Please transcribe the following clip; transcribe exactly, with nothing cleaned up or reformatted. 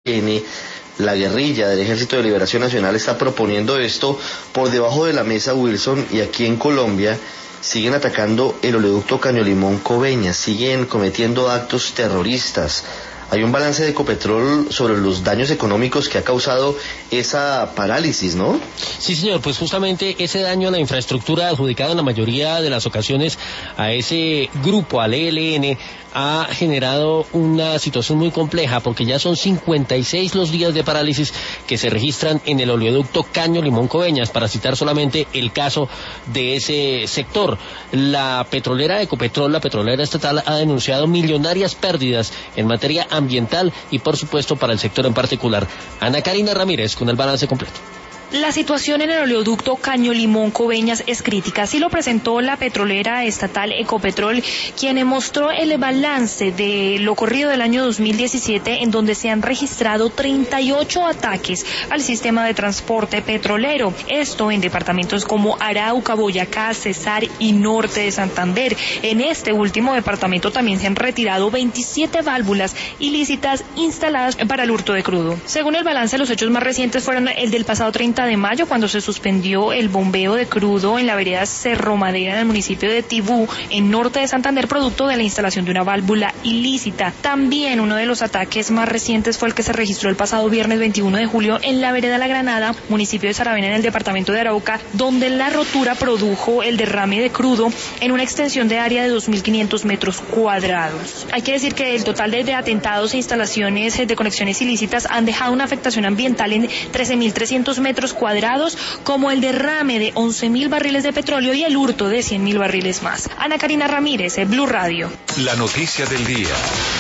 N, la guerrilla del Ejército de Liberación Nacional está proponiendo esto por debajo de la mesa, Wilson, y aquí en Colombia siguen atacando el oleoducto Caño Limón Coveñas, siguen cometiendo actos terroristas. Hay un balance de Ecopetrol sobre los daños económicos que ha causado esa parálisis, ¿no? Sí, señor, pues justamente ese daño a la infraestructura adjudicado en la mayoría de las ocasiones a ese grupo, al E L N, ha generado una situación muy compleja porque ya son cincuenta y seis los días de parálisis que se registran en el oleoducto Caño Limón Coveñas, para citar solamente el caso de ese sector. La petrolera Ecopetrol, la petrolera estatal, ha denunciado millonarias pérdidas en materia ambiental y por supuesto para el sector en particular. Ana Karina Ramírez con el balance completo. La situación en el oleoducto Caño Limón Coveñas es crítica. Así lo presentó la petrolera estatal Ecopetrol, quien mostró el balance de lo ocurrido del año dos mil diecisiete, en donde se han registrado treinta y ocho ataques al sistema de transporte petrolero. Esto en departamentos como Arauca, Boyacá, Cesar y Norte de Santander. En este último departamento también se han retirado veintisiete válvulas ilícitas instaladas para el hurto de crudo. Según el balance, los hechos más recientes fueron el del pasado treinta de mayo, cuando se suspendió el bombeo de crudo en la vereda Cerro Madera en el municipio de Tibú, en Norte de Santander, producto de la instalación de una válvula ilícita. También uno de los ataques más recientes fue el que se registró el pasado viernes veintiuno de julio en la vereda La Granada, municipio de Saravena, en el departamento de Arauca, donde la rotura produjo el derrame de crudo en una extensión de área de dos mil quinientos metros cuadrados. Hay que decir que el total de, de atentados e instalaciones de conexiones ilícitas han dejado una afectación ambiental en trece mil trescientos metros cuadrados, como el derrame de once mil barriles de petróleo y el hurto de cien mil barriles más. Ana Karina Ramírez, Blue Radio. La noticia del día.